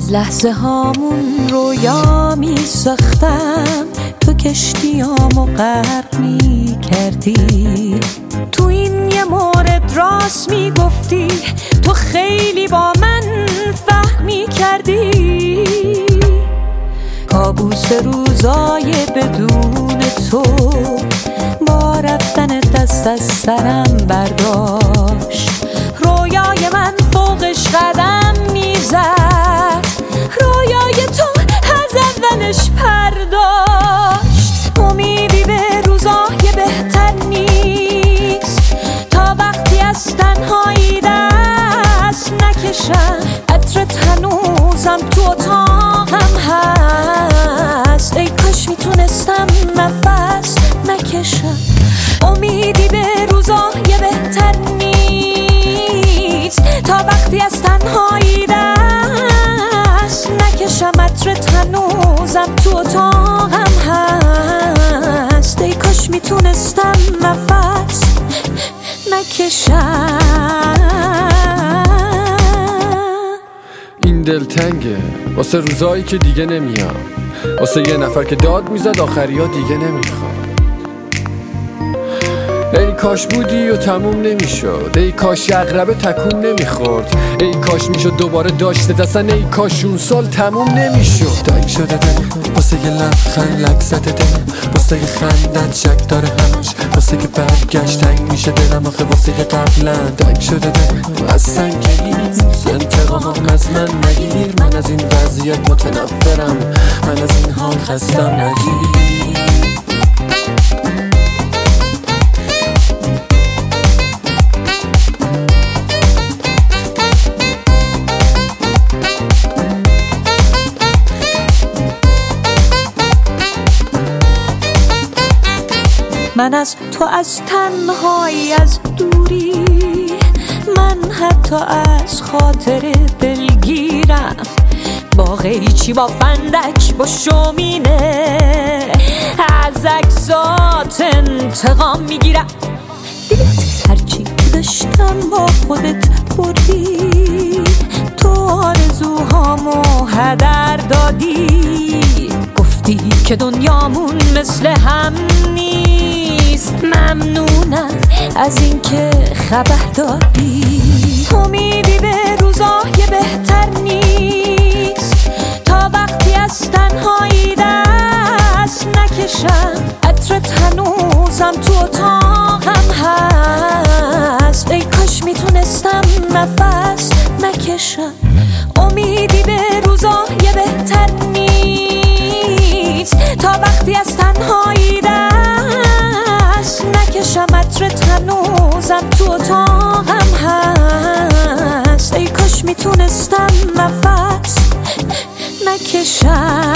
از لحظه هامون رویا می ساختم، تو کشتیامو غرق می کردی. تو این یه مورد راست می گفتی، تو خیلی با من فهم می کردی. کابوس روزای بدون تو با رفتن دست از سرم برداشت. رویای من فوقش قدم میزد، رویای تو از اولش پرداشت. امیدی به روزای بهتر نیست تا وقتی از تنهایی دست نکشم. عطرت هنوزم تو اتاقم هست، ای کاش میتونستم نفس نکشم. امیدی به روزای بهتر نیست تا وقتی از تنهایی دست نکشم. عطرت هنوزم تو اتاقم هست، ای کاش میتونستم نفس نکشم. این دلتنگه واسه روزایی که دیگه نمیام، واسه یه نفر که داد میزد آخریا دیگه نمیخواد. ای کاش بودی و تموم نمیشد، ای کاش عقربه تکون نمیخورد، ای کاش میشد دوباره داشته دستن، ای کاش اون سال تموم نمیشد. تنگ شده دلم واسه یه لبخند لک زده دلم، واسه یه خندت شک داره همش، واسه که برگشت تنگ میشه دلم آخه، واسه که قبلا تنگ شده دلم از سنگینی. انتقام از من نگیر، من از این وضعیت متنفرم، من از این حال خستم نگیر. من از تو از تنهایی از دوری، من حتی از خاطر دلگیرم. با قیچی با فندک با شومینه از عکسات انتقام میگیرم. دیدت هرچی داشتم با خودت بردی، تو آرزوهامو هدر دادی. گفتی که دنیامون مثل هم نیست، ممنونم از این که خبر دادی. امیدی به روزای بهتر نیست تا وقتی از تنهایی دست نکشم. عطرت هنوزم تو اتاقم هست، ای کاش میتونستم نفس نکشم. امیدی به روزای بهتر نیست تا وقتی از تنهایی دست نکشم. عطرت هنوزم تو اتاقم هست، ای کاش میتونستم نفس نکشم.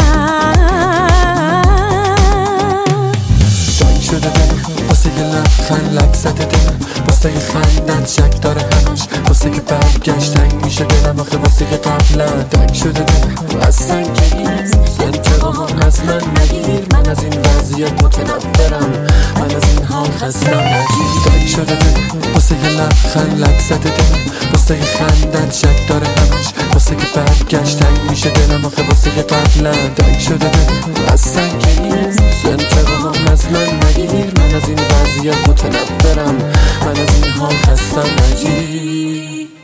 تنگ شده دلم واسه یه لبخند لک زده دلم، واسه یه خندت شک داره همش، واسه که برگشت تنگ میشه دلم آخه، واسه که قبلا تنگ شده دلم از سنگینی. انتقام از من نگیر، من از این وضعیت متنفرم، من از این حال خستم نگیر. تنگ شده دلم واسه یه لبخند لک زده دلم، واسه یه خندت شک داره همش، واسه که برگشت تنگ میشه دلم آخه، واسه که قبلا تنگ شده دلم از سنگینی. انتقام از من نگیر، من از این وضعیت متنفرم، من از این حال خستم نگیر.